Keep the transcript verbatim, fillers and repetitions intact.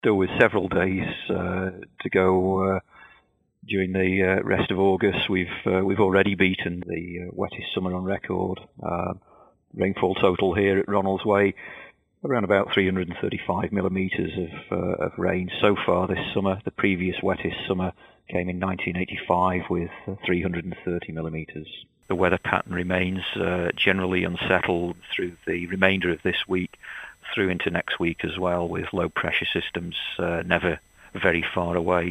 Still with several days uh, to go uh, during the uh, rest of August. We've uh, we've already beaten the uh, wettest summer on record. Uh, rainfall total here at Ronaldsway around about three hundred thirty-five millimetres of, uh, of rain so far this summer. The previous wettest summer came in nineteen eighty-five with uh, three hundred thirty millimetres. The weather pattern remains uh, generally unsettled through the remainder of this week, through into next week as well, with low pressure systems uh, never very far away.